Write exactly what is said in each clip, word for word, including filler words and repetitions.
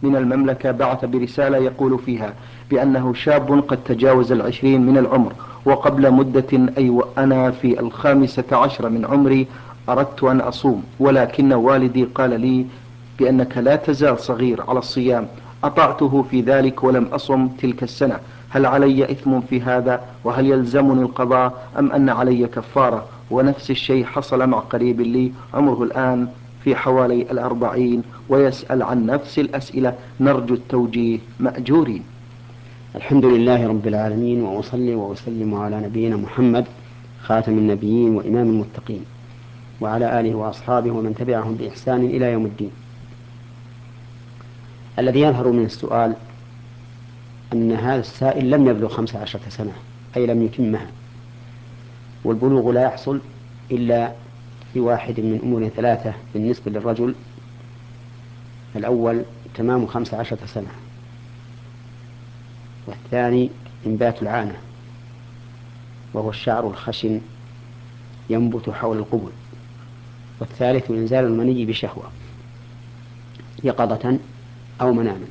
من المملكة بعث برسالة يقول فيها بأنه شاب قد تجاوز العشرين من العمر، وقبل مدة أي وأنا في الخامسة عشر من عمري أردت أن أصوم، ولكن والدي قال لي بأنك لا تزال صغير على الصيام. أطعته في ذلك ولم أصم تلك السنة. هل علي إثم في هذا؟ وهل يلزمني القضاء أم أن علي كفارة؟ ونفس الشيء حصل مع قريب لي عمره الآن في حوالي الأربعين ويسأل عن نفس الأسئلة، نرجو التوجيه مأجورين. الحمد لله رب العالمين، وأصلي وأسلم على نبينا محمد خاتم النبيين وإمام المتقين، وعلى آله وأصحابه ومن تبعهم بإحسان إلى يوم الدين. الذي يظهر من السؤال أن هذا السائل لم يبلغ خمس عشرة سنة، أي لم يتمها، والبلوغ لا يحصل إلا بواحد من أمور ثلاثة بالنسبة للرجل. الأول تمام خمس عشرة سنة، والثاني إنبات العانة وهو الشعر الخشن ينبت حول القبل، والثالث إنزال المني بشهوة يقظة أو مناما.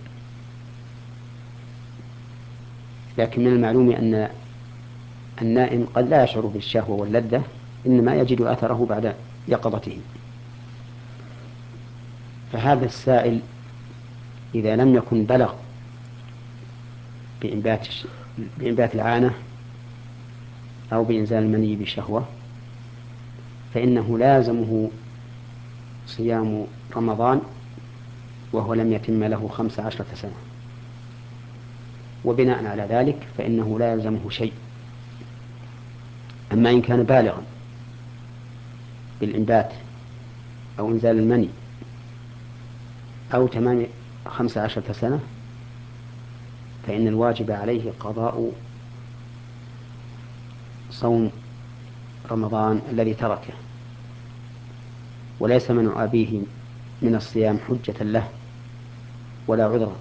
لكن من المعلوم أن النائم قد لا يشعر بالشهوة واللذة، إنما يجد أثره بعد يقظته. فهذا السائل إذا لم يكن بلغ بإنبات, بإنبات العانة أو بإنزال المني بشهوة فإنه لازمه صيام رمضان وهو لم يتم له خمس عشرة سنة، وبناء على ذلك فإنه لا يلزمه شيء. أما إن كان بالغا بالإنبات أو إنزال المني أو تمام خمس عشرة سنة فإن الواجب عليه قضاء صوم رمضان الذي تركه، وليس منع أبيه من الصيام حجة له ولا عذرا.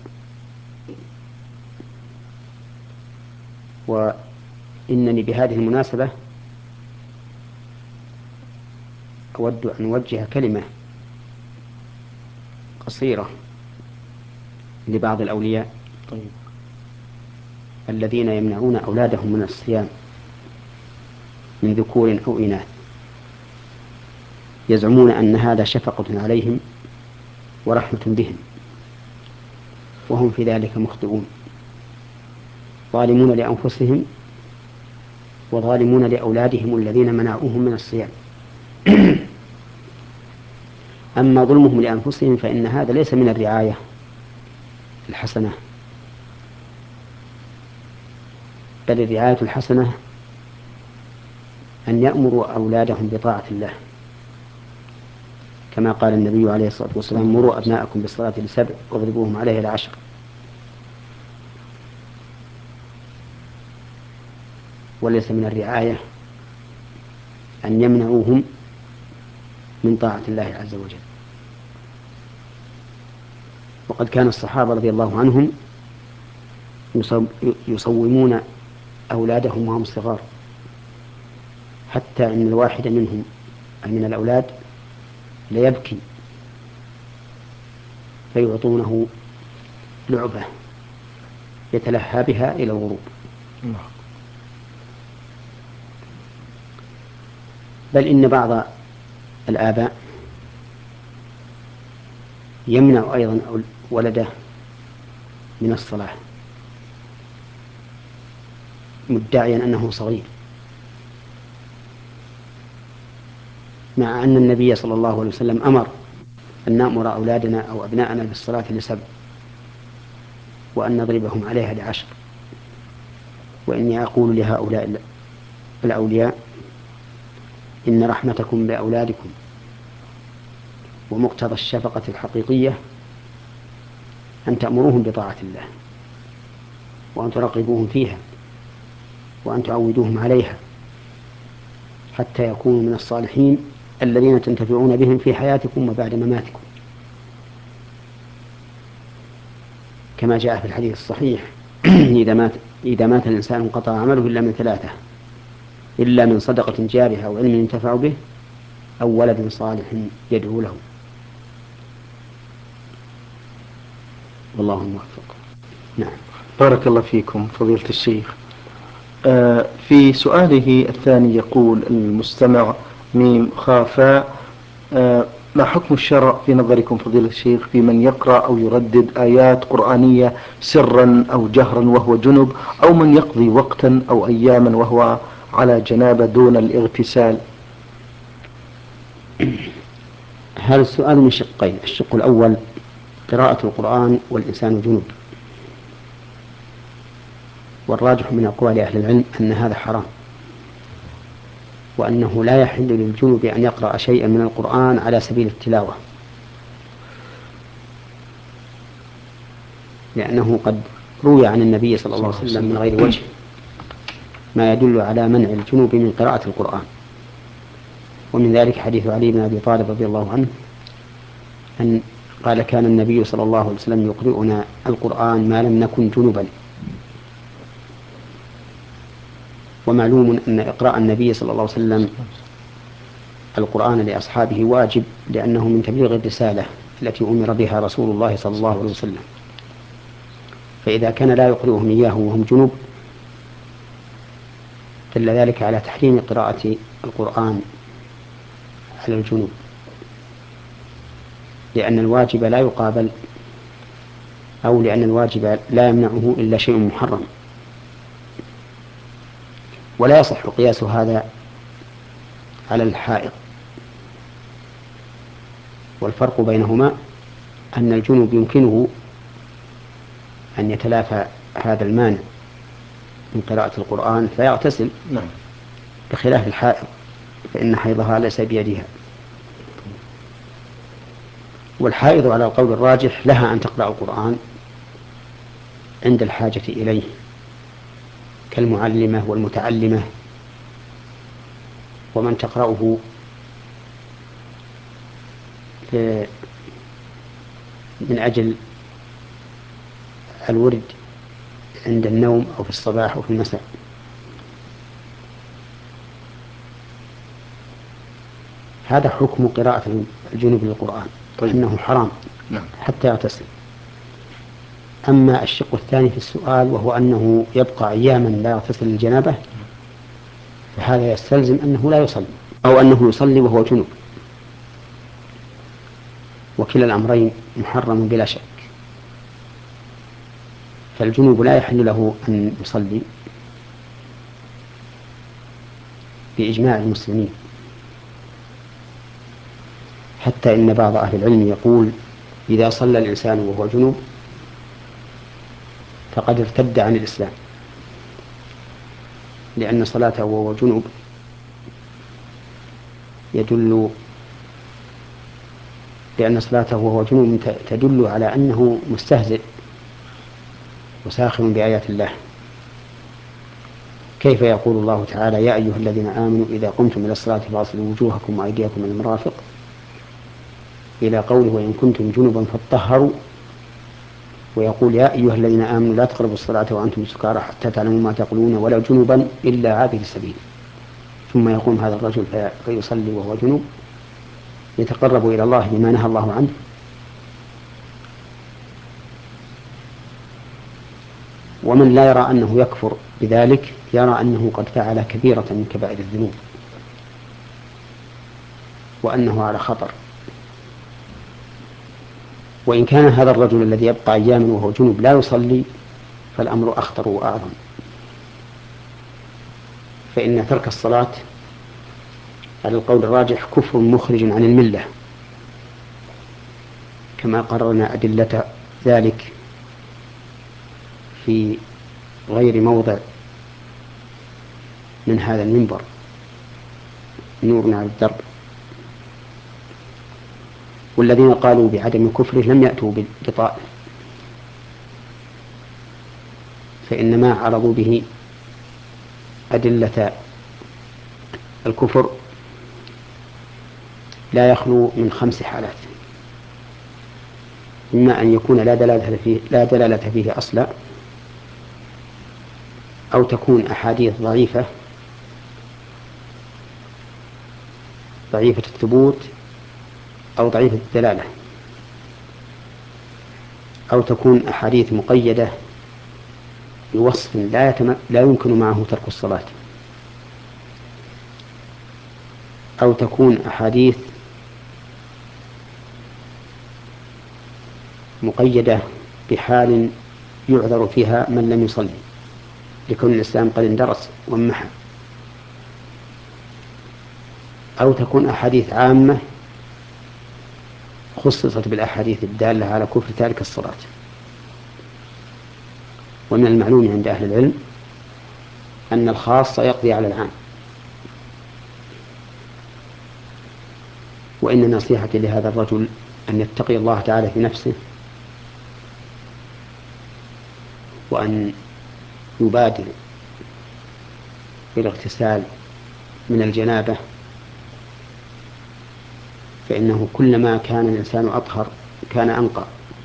وإنني بهذه المناسبة أود أن أوجه كلمة قصيرة لبعض الأولياء طيب. الذين يمنعون أولادهم من الصيام من ذكور أو إناث، يزعمون أن هذا شفقة عليهم ورحمة بهم، وهم في ذلك مخطئون، ظالمون لأنفسهم وظالمون لأولادهم الذين منعوهم من الصيام. أما ظلمهم لأنفسهم فإن هذا ليس من الرعاية الحسنة، بل الرعاية الحسنة أن يأمروا أولادهم بطاعة الله، كما قال النبي عليه الصلاة والسلام: مروا أبناءكم بالصلاة لسبع واضربوهم عليها لعشر. وليس من الرعاية أن يمنعوهم من طاعة الله عز وجل. وقد كان الصحابة رضي الله عنهم يصومون أولادهم وهم صغار، حتى أن الواحد منهم أي من الأولاد ليبكي فيعطونه لعبة يتلهى بها إلى الغروب. بل إن بعض الآباء يمنع أيضا ولده من الصلاة مدعيا أنه صغير، مع أن النبي صلى الله عليه وسلم أمر أن نأمر أولادنا أو أبناءنا بالصلاة لسبع وأن نضربهم عليها لعشر. وإني أقول لهؤلاء الأولياء: إن رحمتكم بأولادكم ومقتضى الشفقة الحقيقية أن تأمروهم بطاعة الله، وأن ترغبوهم فيها، وأن تعودوهم عليها، حتى يكونوا من الصالحين الذين تنتفعون بهم في حياتكم وبعد مماتكم، كما جاء في الحديث الصحيح: إذا مات إذا مات الإنسان انقطع عمله إلا من ثلاثة: إلا من صدقة جارية أو علم ينتفع به أو ولد صالح يدعو له. والله الموفق. نعم. بارك الله فيكم فضيلة الشيخ. آه في سؤاله الثاني يقول المستمع ميم خافا، آه ما حكم الشرع في نظركم فضيلة الشيخ في من يقرأ أو يردد آيات قرآنية سرا أو جهرا وهو جنب، أو من يقضي وقتا أو أياما وهو على جنابة دون الاغتسال؟ هذا السؤال من شقين. الشق الأول قراءة القرآن والإنسان جنوب، والراجح من أقوال أهل العلم أن هذا حرام، وأنه لا يحل للجنوب أن يقرأ شيئا من القرآن على سبيل التلاوة، لأنه قد روي عن النبي صلى الله عليه وسلم من غير وجه ما يدل على منع الجنوب من قراءة القرآن. ومن ذلك حديث علي بن أبي طالب رضي الله عنه أن قال كان النبي صلى الله عليه وسلم يقرئنا القرآن ما لم نكن جنبا. ومعلوم أن إقراء النبي صلى الله عليه وسلم القرآن لأصحابه واجب، لأنه من تبليغ الرسالة التي أمر بها رسول الله صلى الله عليه وسلم. فإذا كان لا يقرئهم إياه وهم جنب دل ذلك على تحريم قراءة القرآن على الجنوب، لأن الواجب لا يقابل، أو لأن الواجب لا يمنعه إلا شيء محرم. ولا يصح قياس هذا على الحائض، والفرق بينهما أن الجنوب يمكنه أن يتلافى هذا المانع من قراءة القرآن فيغتسل، بخلاف الحائض فإن حيضها ليس بيدها. والحائض على القول الراجح لها أن تقرأ القرآن عند الحاجة إليه كالمعلمة والمتعلمة، ومن تقرأه من أجل الورد عند النوم أو في الصباح أو في المساء. هذا حكم قراءة الجنوب للقرآن، طيب. أنه حرام نعم. حتى يغتسل. أما الشق الثاني في السؤال وهو أنه يبقى أياما لا يغتسل الجنابة، فهذا يستلزم أنه لا يصلي، أو أنه يصلي وهو جنوب، وكلا الأمرين محرم بلا شك. فالجنوب لا يحل له أن يصلي بإجماع المسلمين، حتى إن بعض أهل العلم يقول إذا صلى الإنسان وهو جنوب فقد ارتد عن الإسلام، لأن صلاته وهو جنوب يدل لأن صلاته وهو جنوب تدل على أنه مستهزئ وساخر بآيات الله. كيف يقول الله تعالى يا أيها الذين آمنوا إذا قمتم إلى الصلاة فاغسلوا وجوهكم وأيديكم إلى المرافق إلى قوله وإن كنتم جنبا فاطهروا، ويقول يا أيها الذين آمنوا لا تقربوا الصلاة وأنتم سكارى حتى تعلموا ما تقولون ولا جنبا إلا عابر السبيل. ثم يقوم هذا الرجل فيصلي وهو جنوب يتقرب إلى الله بما نهى الله عنه. ومن لا يرى أنه يكفر بذلك يرى أنه قد فعل كبيرة من كبائر الذنوب وأنه على خطر. وإن كان هذا الرجل الذي يبقى أياما وهو جنوب لا يصلي فالأمر أخطر وأعظم، فإن ترك الصلاة على القول الراجح كفر مخرج عن الملة، كما قررنا أدلة ذلك في غير موضع من هذا المنبر نور على الدرب. والذين قالوا بعدم كفره لم يأتوا بطائف، فإنما عرضوا به أدلة الكفر لا يخلو من خمس حالات: إما أن يكون لا دلالة فيه, لا دلالة فيه أصلا، أو تكون أحاديث ضعيفة ضعيفة الثبوت أو ضعيفة الدلالة. أو تكون أحاديث مقيدة بوصف لا, يتم... لا يمكن معه ترك الصلاة، أو تكون أحاديث مقيدة بحال يعذر فيها من لم يصلي لكون الإسلام قد اندرس وانمحى، أو تكون أحاديث عامة خصصت بالأحاديث الدالة على كفر تارك الصلاة. ومن المعلوم عند أهل العلم أن الخاص يقضي على العام، وإن نصيحتي لهذا الرجل أن يتقي الله تعالى في نفسه، وأن يبادر بالاغتسال من الجنابة، فإنه كلما كان الإنسان أطهر كان أنقى.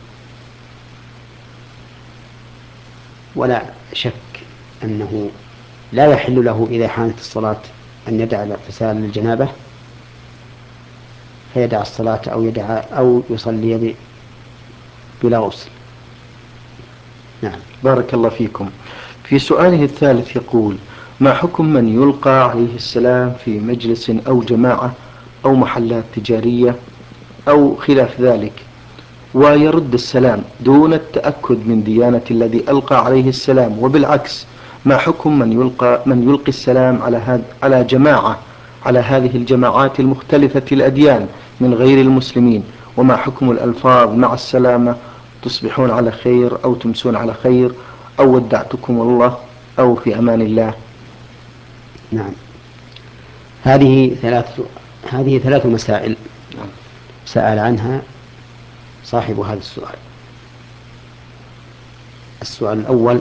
ولا شك أنه لا يحل له إذا حانت الصلاة أن يدع الاغتسال للجنابة فيدع الصلاة أو يدع أو يصلي بلا غسل. نعم. بارك الله فيكم. في سؤاله الثالث يقول: ما حكم من يلقى عليه السلام في مجلس أو جماعة أو محلات تجارية أو خلاف ذلك ويرد السلام دون التأكد من ديانة الذي ألقى عليه السلام، وبالعكس ما حكم من يلقى من يلقي السلام على هذا على جماعة على هذه الجماعات المختلفة الأديان من غير المسلمين؟ وما حكم الألفاظ مع السلامة: تصبحون على خير أو تمسون على خير أو ودعتكم الله أو في أمان الله؟ نعم. هذه ثلاث هذه ثلاث مسائل سأل عنها صاحب هذا السؤال. السؤال الأول: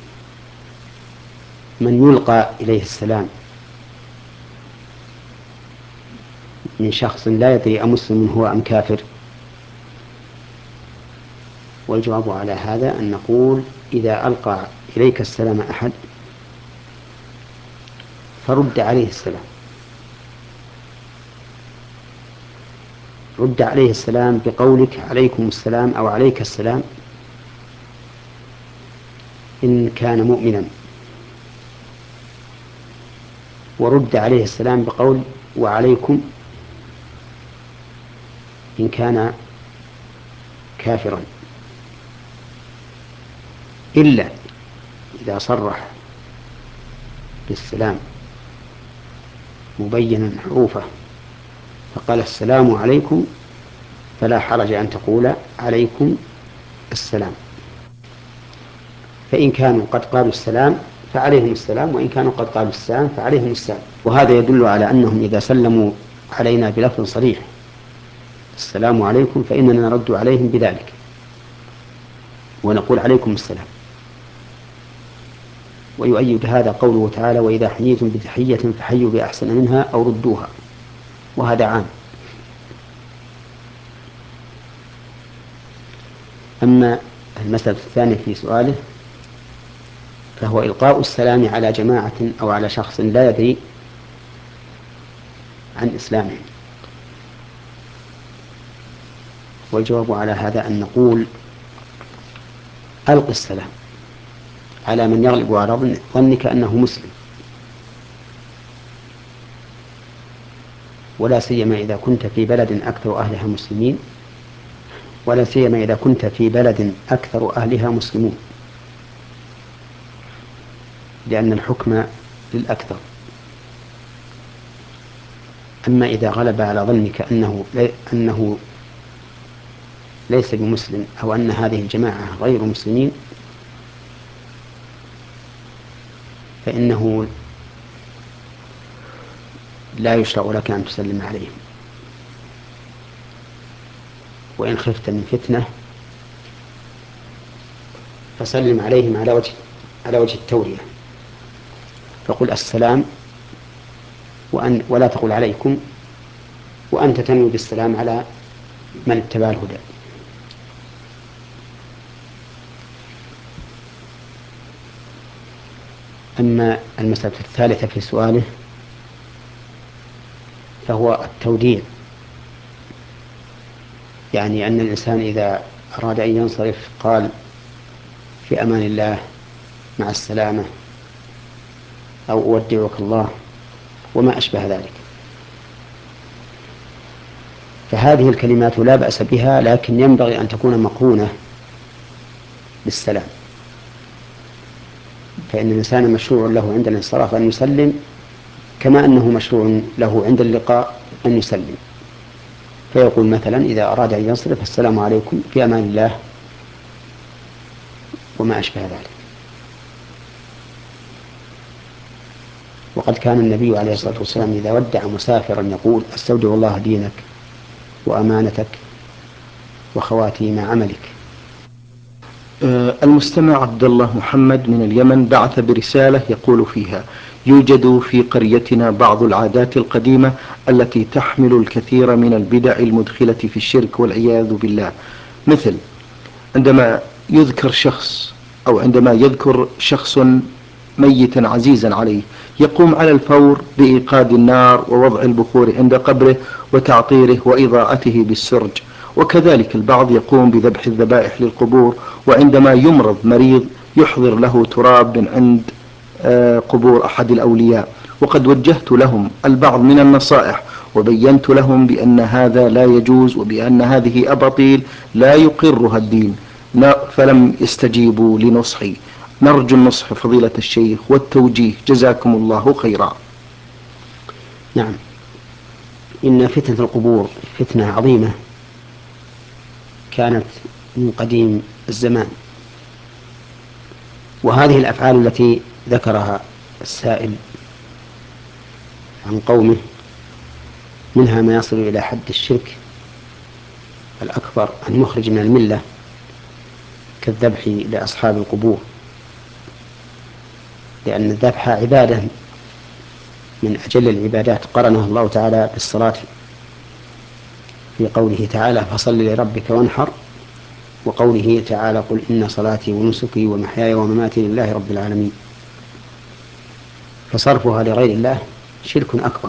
من يلقى إليه السلام من شخص لا يدري أمسلم هو أم كافر؟ والجواب على هذا أن نقول: إذا ألقى إليك السلام أحد فرد عليه السلام، رد عليه السلام بقولك عليكم السلام أو عليك السلام إن كان مؤمنا، ورد عليه السلام بقول وعليكم إن كان كافرا، إلا إذا صرح بالسلام مبينا حروفه فقال السلام عليكم، فلا حرج أن تقول عليكم السلام. فإن كانوا قد قالوا السلام فعليهم السلام، وإن كانوا قد قالوا السلام فعليهم السلام. وهذا يدل على أنهم إذا سلموا علينا بلفظ صريح السلام عليكم فإننا نرد عليهم بذلك ونقول عليكم السلام. ويؤيد هذا قوله تعالى: وإذا حييتم بتحية فحيوا بأحسن منها أو ردوها، وهذا عام. أما المسألة الثانية في سؤاله فهو إلقاء السلام على جماعة أو على شخص لا يدري عن إسلامه. والجواب على هذا أن نقول: ألق السلام على من يغلب على ظنك أنه مسلم، ولا سيما إذا كنت في بلد أكثر أهلها مسلمين، ولا سيما إذا كنت في بلد أكثر أهلها مسلمون، لأن الحكم للأكثر. أما إذا غلب على ظنك أنه أنه ليس بمسلم أو أن هذه الجماعة غير مسلمين فإنه لا يشرع لك أن تسلم عليهم، وإن خفت من فتنة فسلم عليهم على وجه على وجه التورية، فقل السلام وأن ولا تقل عليكم، وأنت تنوي بالسلام على من اتبع الهدى. أما المسألة الثالثة في سؤاله فهو التوديع، يعني أن الإنسان إذا أراد أن ينصرف قال في أمان الله مع السلامة أو أودعك الله وما أشبه ذلك. فهذه الكلمات لا بأس بها، لكن ينبغي أن تكون مقرونة بالسلام، فإن الإنسان مشروع له عند الانصراف أن يسلم، كما أنه مشروع له عند اللقاء أن يسلم. فيقول مثلا إذا أراد أن ينصرف السلام عليكم في أمان الله وما أشبه ذلك. وقد كان النبي عليه الصلاة والسلام إذا ودع مسافرا يقول استودع الله دينك وأمانتك وخواتيم عملك. المستمع عبد الله محمد من اليمن بعث برسالة يقول فيها: يوجد في قريتنا بعض العادات القديمة التي تحمل الكثير من البدع المدخلة في الشرك والعياذ بالله، مثل عندما يذكر شخص أو عندما يذكر شخص ميتا عزيزا عليه يقوم على الفور بإيقاد النار ووضع البخور عند قبره وتعطيره وإضاءته بالسرج. وكذلك البعض يقوم بذبح الذبائح للقبور، وعندما يمرض مريض يحضر له تراب من عند قبور أحد الأولياء. وقد وجهت لهم البعض من النصائح وبينت لهم بأن هذا لا يجوز وبأن هذه أباطيل لا يقرها الدين، فلم يستجيبوا لنصحي. نرجو النصح فضيلة الشيخ والتوجيه، جزاكم الله خيرا. نعم، إن فتنة القبور فتنة عظيمة كانت من قديم الزمان، وهذه الأفعال التي ذكرها السائل عن قومه منها ما يصل إلى حد الشرك الأكبر المخرج من الملة كالذبح لأصحاب القبور، لأن الذبح عبادة من أجل العبادات قرنها الله تعالى بالصلاة في قوله تعالى فصل لربك وانحر، وقوله تعالى قل إن صلاتي ونسكي ومحياي ومماتي لله رب العالمين. فصرفها لغير الله شرك أكبر،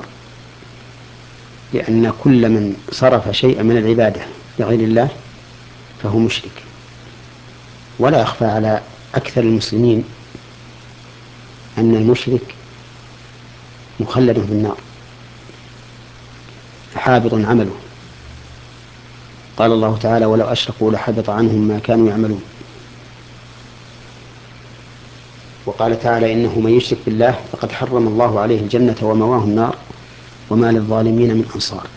لأن كل من صرف شيئا من العبادة لغير الله فهو مشرك. ولا يخفى على أكثر المسلمين أن المشرك مخلد في النار حابط عمله. قال الله تعالى ولو أشركوا لحبط عنهم ما كانوا يعملون. وقال تعالى إنه من يشرك بالله فقد حرم الله عليه الجنة ومواه النار وما للظالمين من أنصار.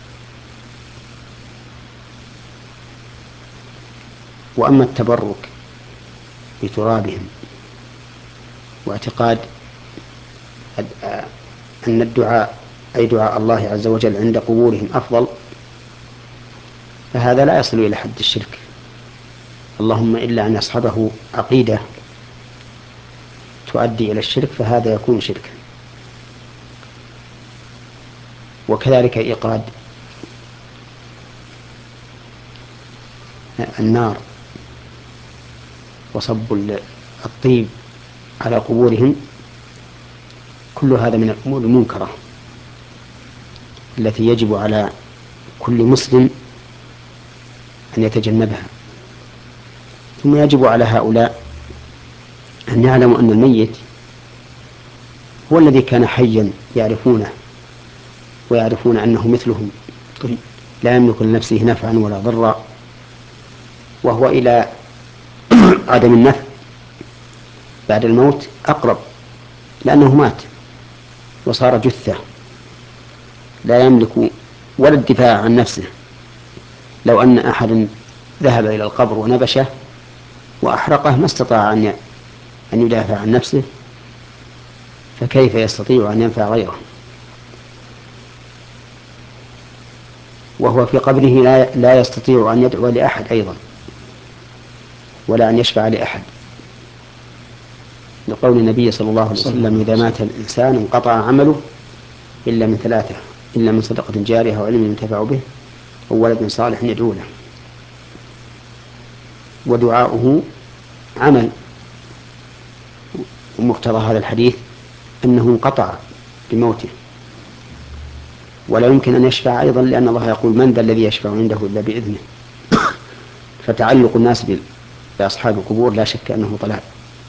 وأما التبرك بترابهم واعتقاد أن الدعاء أي دعاء الله عز وجل عند قبورهم أفضل، فهذا لا يصل إلى حد الشرك، اللهم إلا أن يصحبه عقيدة تؤدي إلى الشرك فهذا يكون شركا. وكذلك إيقاد النار وصب الطيب على قبورهم، كل هذا من الأمور المنكرة التي يجب على كل مسلم أن يتجنبها. ثم يجب على هؤلاء أن يعلموا أن الميت هو الذي كان حيا يعرفونه ويعرفون أنه مثلهم لا يملك لنفسه نفعا ولا ضرا، وهو إلى عدم النفع بعد الموت أقرب، لأنه مات وصار جثة لا يملك ولا الدفاع عن نفسه. لو أن أحد ذهب إلى القبر ونبشه وأحرقه ما استطاع أن أن يدافع عن نفسه، فكيف يستطيع أن ينفع غيره؟ وهو في قبره لا لا يستطيع أن يدعو لأحد أيضا ولا أن يشفع لأحد، لقول النبي صلى الله عليه وسلم إذا مات الإنسان انقطع عمله إلا من ثلاثة: إلا من صدقة جارية أو علم ينتفع به أو ولد صالح يدعو له. ودعاؤه عمل، ومقتضى هذا الحديث أنه انقطع بموته، ولا يمكن أن يشفع أيضا، لأن الله يقول من ذا الذي يشفع عنده إلا بإذنه. فتعلق الناس بأصحاب القبور لا شك أنه ضلال.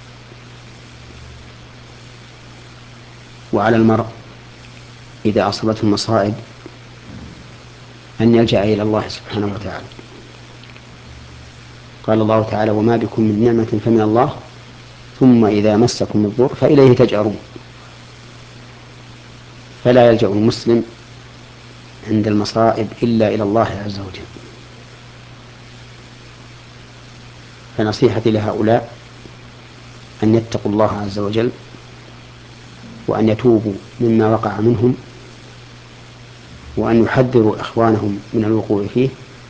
وعلى المرء إذا أصابته المصائب أن يلجأ إلى الله سبحانه وتعالى. قال الله تعالى: وما بكم من نعمة فمن الله ثم إذا مسكم الضر فإليه تجأرون. فلا يلجأ المسلم عند المصائب إلا إلى الله عز وجل. فنصيحتي لهؤلاء أن يتقوا الله عز وجل وأن يتوبوا مما وقع منهم وأن يحذروا إخوانهم من الوقوع فيه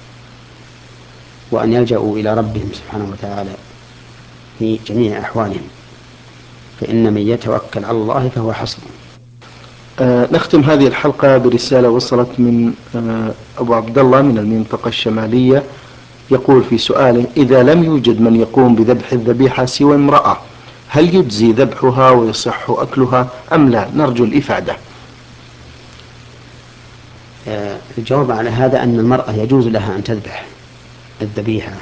وأن يلجأوا إلى ربهم سبحانه وتعالى في جميع أحوالهم، فإن من يتوكل على الله فهو حسبه. آه نختم هذه الحلقة برسالة وصلت من آه أبو عبد الله من المنطقة الشمالية، يقول في سؤاله: إذا لم يوجد من يقوم بذبح الذبيحة سوى امرأة، هل يجزي ذبحها ويصح أكلها أم لا؟ نرجو الإفادة. آه الجواب على هذا أن المرأة يجوز لها أن تذبح الذبيحة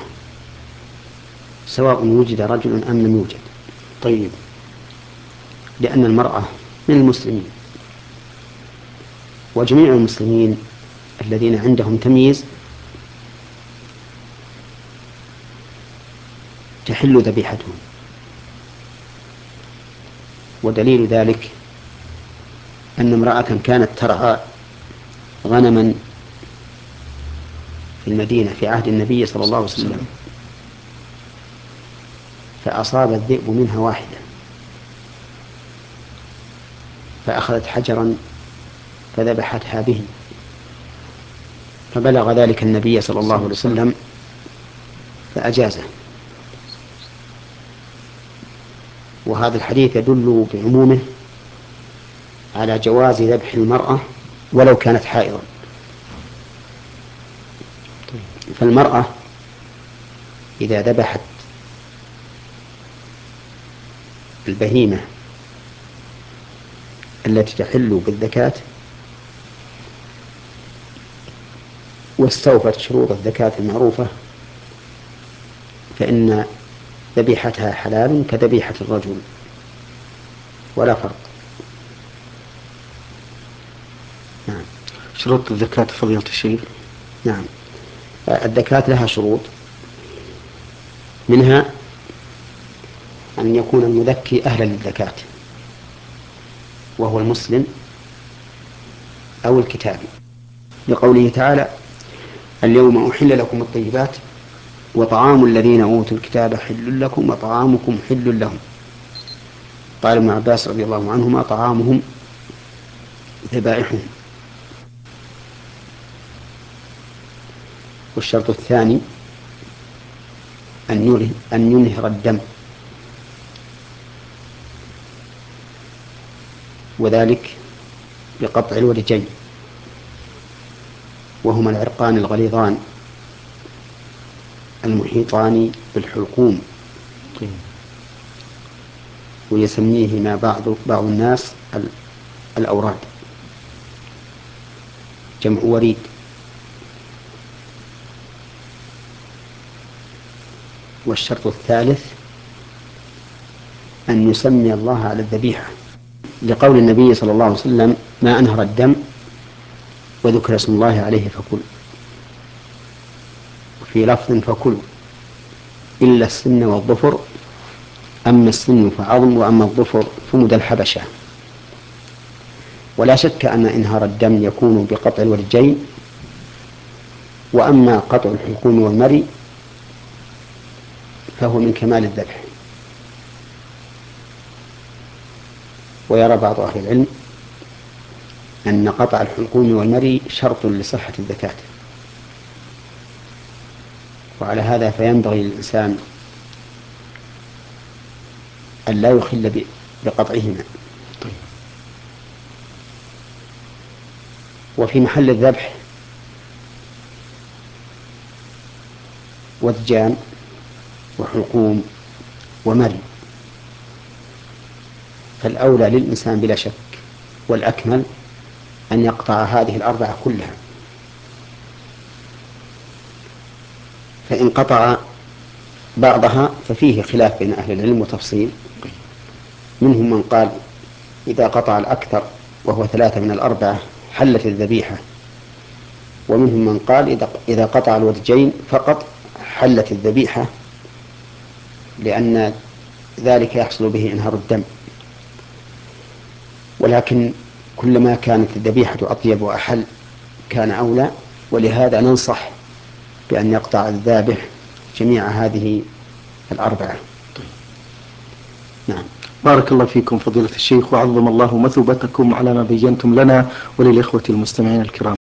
سواء وجد رجل أم لم يوجد. طيب، لأن المرأة من المسلمين، وجميع المسلمين الذين عندهم تمييز تحل ذبيحتهم. ودليل ذلك أن امرأة كانت ترعى غنما في المدينة في عهد النبي صلى الله عليه وسلم، فأصاب الذئب منها واحدة، فأخذت حجرا فذبحتها به، فبلغ ذلك النبي صلى الله عليه وسلم فأجازه. وهذا الحديث يدل بعمومه على جواز ذبح المرأة ولو كانت حائضا. فالمرأة إذا ذبحت البهيمة التي تحل بالزكاة واستوفت شروط الزكاة المعروفة فإن ذبيحتها حلال كذبيحة الرجل ولا فرق. نعم. شروط الزكاة فضيلة الشيخ؟ نعم، الزكاة لها شروط، منها أن يكون المذكي أهلا للزكاة وهو المسلم أو الكتابي، لقوله تعالى: اليوم أحل لكم الطيبات وطعام الذين أوتوا الكتاب حل لكم وطعامكم حل لهم. قال ابن عباس رضي الله عنهما: طعامهم ذبائحهم. والشرط الثاني أن أن ينهر الدم، وذلك بقطع الورجين وهما العرقان الغليظان المحيطان بالحلقوم، ويسميهما بعض بعض الناس الأوراد، جمع وريد. والشرط الثالث أن يسمي الله على الذبيحة، لقول النبي صلى الله عليه وسلم: ما أنهر الدم وذكر اسم الله عليه فكل، وفي لفظ فكل إلا السن والظفر، أما السن فعظم وأما الظفر فمد الحبشة. ولا شك أن إنهار الدم يكون بقطع الورجين، وأما قطع الحلقوم والمري فهو من كمال الذبح. ويرى بعض أهل العلم أن قطع الحلقوم والمري شرط لصحة الزكاة، وعلى هذا فينبغي للإنسان أن لا يخل بقطعهما. وفي محل الذبح وذجان وحلقوم ومري، فالأولى للإنسان بلا شك والأكمل أن يقطع هذه الأربعة كلها، فإن قطع بعضها ففيه خلاف بين أهل العلم وتفصيل. منهم من قال إذا قطع الأكثر وهو ثلاثة من الأربعة حلت الذبيحة، ومنهم من قال إذا قطع الودجين فقط حلت الذبيحة، لأن ذلك يحصل به انهار الدم. ولكن كلما كانت الذبيحة أطيب وأحل كان أولى، ولهذا ننصح بأن يقطع الذابح جميع هذه الأربعة. نعم. بارك الله فيكم فضيلة الشيخ، وعظم الله مثوبتكم على ما بينتم لنا وللإخوة المستمعين الكرام.